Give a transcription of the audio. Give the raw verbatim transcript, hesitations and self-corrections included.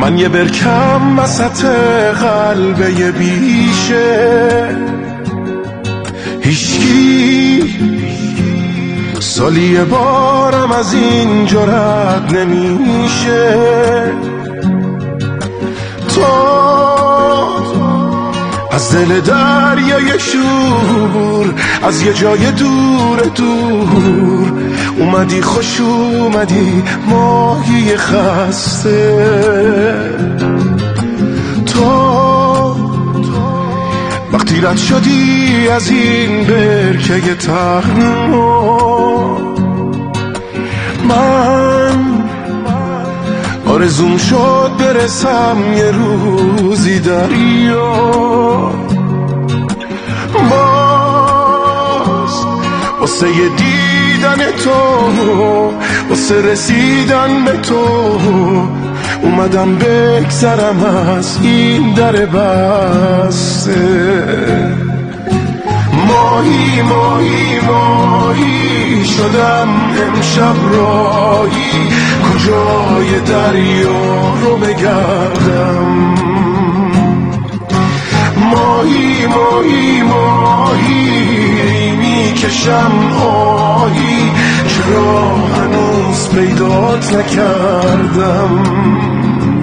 من یه برکم وسط قلبه بیشه، هیچکی سالی یه بارم از اینجا رد نمیشه. تو از دل دریای شور، از یه جای دور دور اومدی، خوش اومدی ماهی خسته. تو وقتی رد شدی از این برکه تنها، من آرزوم شد برسم یه روزی دریا. باز واسه یه دیدن تو، واسه رسیدن به تو اومدم بگذرم از این در بسته. ماهی ماهی ماهی شدم امشب راهی، کجای دریا رو بگردم. ماهی ماهی ماهی میکشم آهی، چرا هنوز پیدات نکردم.